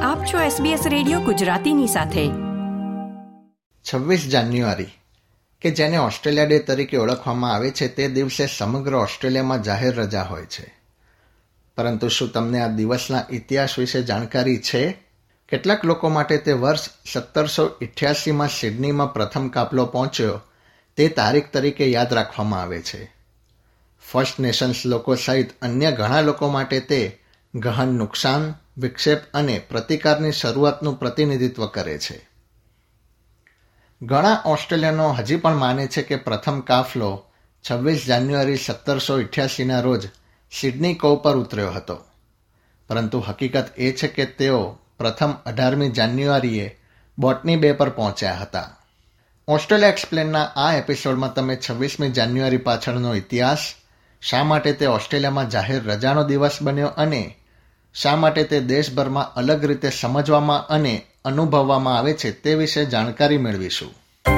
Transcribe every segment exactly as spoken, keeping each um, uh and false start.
આપ છો SBS radio ગુજરાતીની સાથે. છવ્વીસ જાન્યુઆરી કે જેને ઓસ્ટ્રેલિયા ડે તરીકે ઓળખવામાં આવે છે તે દિવસે સમગ્ર ઓસ્ટ્રેલિયામાં જાહેર રજા હોય છે. પરંતુ શું તમને આ દિવસના ઇતિહાસ વિશે જાણકારી છે? કેટલાક લોકો માટે તે વર્ષ સત્તરસો અઠ્યાસીમાં સિડનીમાં પ્રથમ કાફલો પહોંચ્યો તે તારીખ તરીકે યાદ રાખવામાં આવે છે. ફર્સ્ટ નેશન્સ લોકો સહિત અન્ય ઘણા લોકો માટે તે ગહન નુકસાન, વિક્ષેપ અને પ્રતિકારની શરૂઆતનું પ્રતિનિધિત્વ કરે છે. ઘણા ઓસ્ટ્રેલિયનો હજી પણ માને છે કે પ્રથમ કાફલો છવ્વીસ જાન્યુઆરી સત્તરસો અઠ્યાસીના રોજ સિડની કોવ પર ઉતર્યો હતો. પરંતુ હકીકત એ છે કે તેઓ પ્રથમ અઢારમી જાન્યુઆરીએ બોટની બે પર પહોંચ્યા હતા. ઓસ્ટ્રેલિયા એક્સપ્લેનના આ એપિસોડમાં તમે છવ્વીસમી જાન્યુઆરી પાછળનો ઇતિહાસ, શા માટે તે ઓસ્ટ્રેલિયામાં જાહેર રજાનો દિવસ બન્યો અને શા માટે તે દેશભરમાં અલગ રીતે સમજવામાં અને અનુભવવામાં આવે છે તે વિશે જાણકારી મેળવીશું.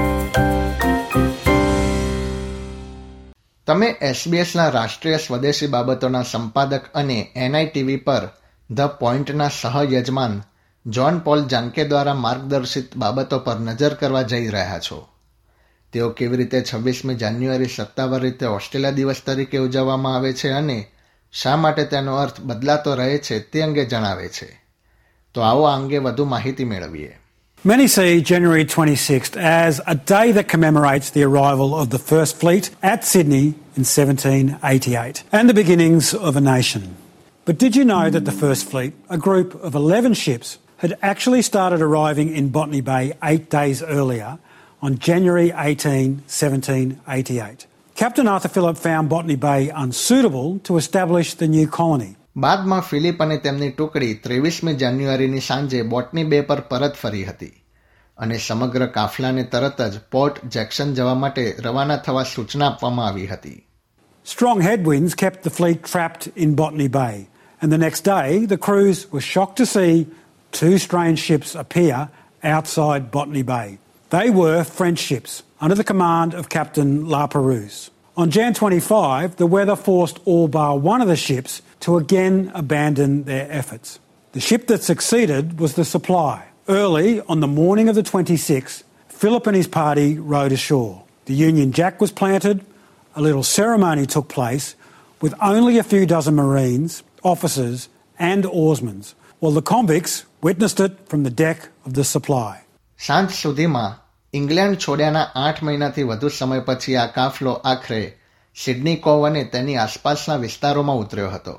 તમે એસબીએસના રાષ્ટ્રીય સ્વદેશી બાબતોના સંપાદક અને એનઆઈટીવી પર ધ પોઈન્ટના સહ-યજમાન જ્હોન પોલ જાન્કે દ્વારા માર્ગદર્શિત બાબતો પર નજર કરવા જઈ રહ્યા છો. તેઓ કેવી રીતે છવ્વીસમી જાન્યુઆરી સત્તાવાર રીતે ઓસ્ટ્રેલિયા દિવસ તરીકે ઉજવવામાં આવે છે અને શા માટે તેનો અર્થ બદલાતો રહે છે તે અંગે જણાવે છે. તો આવો આ અંગે વધુ માહિતી મેળવીએ. Many see January twenty-sixth as a day that commemorates the arrival of the First Fleet at Sydney in seventeen eighty-eight and the beginnings of a nation. But did you know that the First Fleet, a group of eleven ships, had actually started arriving in Botany Bay eight days earlier on January eighteenth, seventeen eighty-eight? Captain Arthur Phillip found Botany Bay unsuitable to establish the new colony. બાદમાં Phillip અને તેમની ટુકડી ત્રેવીસમી જાન્યુઆરીની સાંજે બોટની બે પર પરત ફરી હતી અને સમગ્ર કાફલાને તરત જ પોર્ટ જેક્સન જવા માટે રવાના થવા સૂચના આપવામાં આવી હતી. Strong headwinds kept the fleet trapped in Botany Bay, and the next day the crews were shocked to see two strange ships appear outside Botany Bay. They were French ships under the command of Captain La Perouse. On January twenty-fifth, the weather forced all bar one of the ships to again abandon their efforts. The ship that succeeded was the Supply. Early on the morning of the twenty-sixth, Phillip and his party rowed ashore. The Union Jack was planted, a little ceremony took place with only a few dozen Marines, officers and oarsmen, while the convicts witnessed it from the deck of the Supply. સાંજ સુધીમાં England છોડ્યાના આઠ મહિનાથી વધુ સમય પછી આ કાફલો આખરે સિડની કોવ અને તેની આસપાસના વિસ્તારોમાં ઉતર્યો હતો.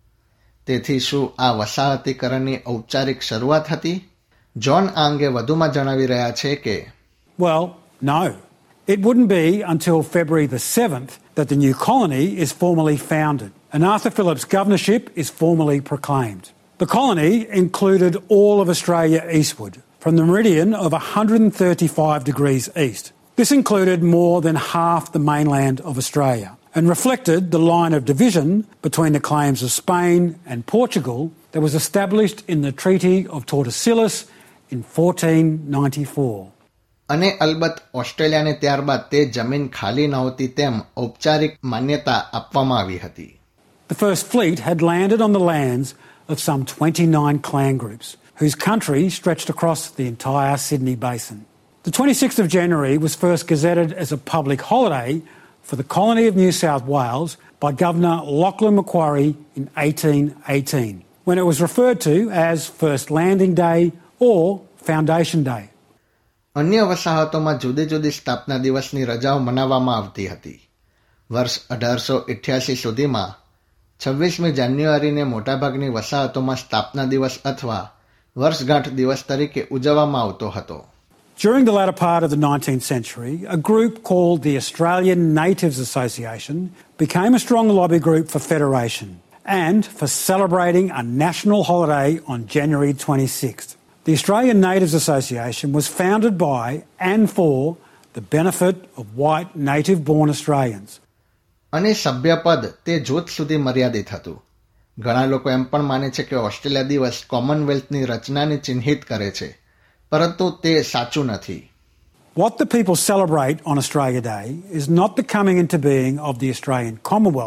તેથી શું આ વસાહતીકરણની ઔપચારિક શરૂઆત હતી? જ્હોન આ અંગે વધુમાં જણાવી રહ્યા છે કે Well, no. It wouldn't be until February the seventh that the new colony is formally founded and Arthur Phillip's governorship is formally proclaimed. The colony included all of Australia eastward, from the meridian of one hundred thirty-five degrees east. This included more than half the mainland of Australia and reflected the line of division between the claims of Spain and Portugal that was established in the Treaty of Tordesillas in fourteen ninety-four. અને અલબત્ત ઓસ્ટ્રેલિયાને ત્યારબાદ તે જમીન ખાલી નહોતી તેમ ઔપચારિક માન્યતા આપવામાં આવી હતી. The First Fleet had landed on the lands of some twenty-nine clan groups whose country stretched across the entire Sydney Basin. The twenty-sixth of January was first gazetted as a public holiday for the colony of New South Wales by Governor Lachlan Macquarie in eighteen eighteen, when it was referred to as First Landing Day or Foundation Day. અન્ય વસાહતોમાં જુદી જુદી સ્થાપના દિવસની રજાઓ મનાવવામાં આવતી હતી. વર્ષ અઢારસો અઠ્યાસી સુધીમાં છવ્વીસમી જાન્યુઆરીને મોટાભાગની વસાહતોમાં સ્થાપના દિવસ અથવા વર્ષગાંઠ દિવસ તરીકે ઉજવવામાં આવતો હતો. During the latter part of the nineteenth century, a group called the Australian Natives Association became a strong lobby group for federation and for celebrating a national holiday on January twenty-sixth. The Australian Natives Association was founded by and for the benefit of white native-born Australians. અને સભ્યપદ તે જૂથ સુધી મર્યાદિત હતું. ઘણા લોકો એમ પણ માને છે કે ઓસ્ટ્રેલિયા દિવસ કોમનવેલ્થની રચનાને ચિહ્નિત કરે છે, પરંતુ તે સાચું નથી. What the people celebrate on Australia Day is not the coming into being of the Australian Commonwealth,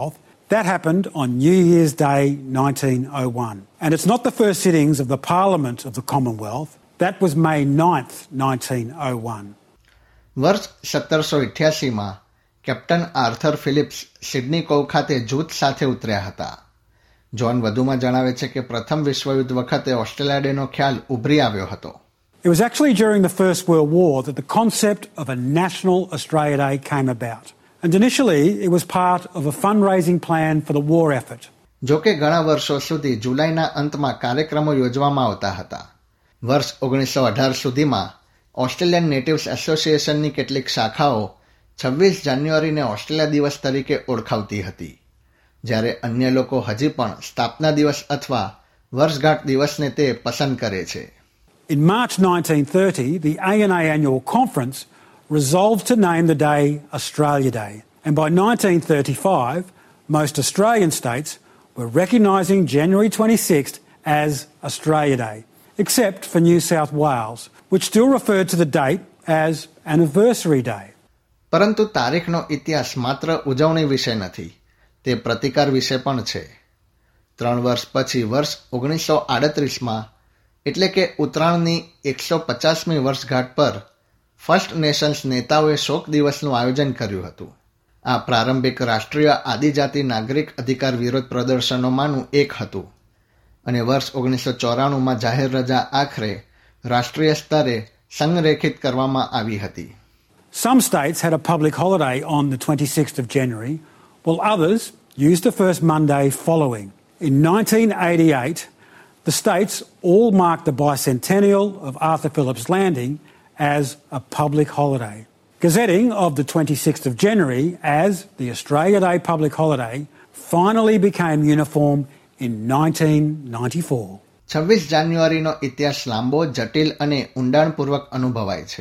That happened on New Year's Day nineteen oh one. And it's not the first sittings of the Parliament of the Commonwealth. That was May ninth, nineteen oh one. વર્ષ સત્તરસો અઠ્યાસીમાં captain Arthur Phillips Sydney Cove ખાતે જૂથ સાથે ઉતર્યા હતા. John વધુમાં જણાવે છે કે પ્રથમ વિશ્વયુદ્ધ વખતે ઓસ્ટ્રેલિયા ડેનો ખ્યાલ ઉભરી આવ્યો હતો. It was actually during the First World War that the concept of a national Australia Day came about. And initially it was part of a fundraising plan for the war effort. જો કે ઘણા વર્ષો સુધી જુલાઈના અંતમાં કાર્યક્રમો યોજવામાં આવતા હતા. વર્ષ ઓગણીસો અઢાર સુધીમાં ઓસ્ટ્રેલિયન નેટિવ્સ એસોસિએશનની કેટલીક શાખાઓ છવ્વીસ જાન્યુઆરીને ઓસ્ટ્રેલિયા દિવસ તરીકે ઓળખાવતી હતી, જ્યારે અન્ય લોકો હજી પણ સ્થાપના દિવસ અથવા વર્ષગાંઠ દિવસને તે પસંદ કરે છે. In March nineteen thirty, the A N A Annual Conference resolved to name the day Australia Day, and by nineteen thirty-five, most Australian states were recognising January twenty-sixth as Australia Day, except for New South Wales, which still referred to the date as Anniversary Day. પરંતુ તારીખનો ઇતિહાસ માત્ર ઉજવણી વિશે નથી, તે પ્રતિકાર વિશે પણ છે. ત્રણ વર્ષ પછી વર્ષ ઓગણીસો આડત્રીસમાં એટલે કે ઉત્તરાયણની એકસો પચાસમી વર્ષગાંઠ પર ફર્સ્ટ નેશન્સ નેતાઓએ શોક દિવસનું આયોજન કર્યું હતું. આ પ્રારંભિક રાષ્ટ્રીય આદિજાતિ નાગરિક અધિકાર વિરોધ પ્રદર્શનોમાંનું એક હતું અને વર્ષ ઓગણીસો ચોરાણુંમાં જાહેર રજા આખરે રાષ્ટ્રીય સ્તરે સંરેખિત કરવામાં આવી હતી. Some states had a public holiday on the twenty-sixth of January, while others used the first Monday following. In nineteen eighty-eight, the states all marked the bicentennial of Arthur Phillipps Landing as a public holiday. Gazetting of the twenty-sixth of January as the Australia Day public holiday finally became uniform in nineteen ninety-four. છવ્વીસ જાન્યુઆરીનો ઇતિહાસ લાંબો, જટિલ અને ઊંડાણપૂર્વક અનુભવાય છે.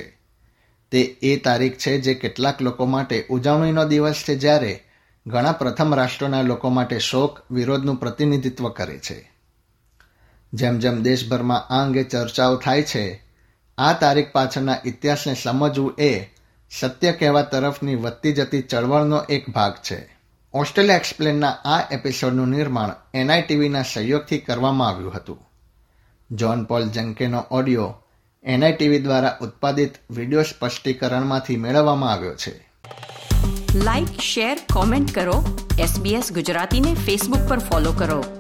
તે એ તારીખ છે જે કેટલાક લોકો માટે ઉજવણીનો દિવસ છે, જ્યારે ઘણા પ્રથમ રાષ્ટ્રોના લોકો માટે શોક વિરોધનું પ્રતિનિધિત્વ કરે છે. જેમ જેમ દેશભરમાં આ અંગે ચર્ચાઓ થાય છે, આ તારીખ પાછળના ઇતિહાસને સમજવું એ સત્ય કહેવા તરફની વધતી જતી ચળવળનો એક ભાગ છે. ઓસ્ટ્રેલિયા એક્સપ્લેનના આ એપિસોડનું નિર્માણ એનઆઈટીવીના સહયોગથી કરવામાં આવ્યું હતું. જ્હોન પોલ જંકેનો ઓડિયો એનઆઈટીવી દ્વારા ઉત્પાદિત વિડિયો સ્પષ્ટીકરણમાંથી મેળવવામાં આવ્યો છે. લાઇક, શેર, કોમેન્ટ કરો. એસબીએસ ગુજરાતીને ફેસબુક પર ફોલો કરો.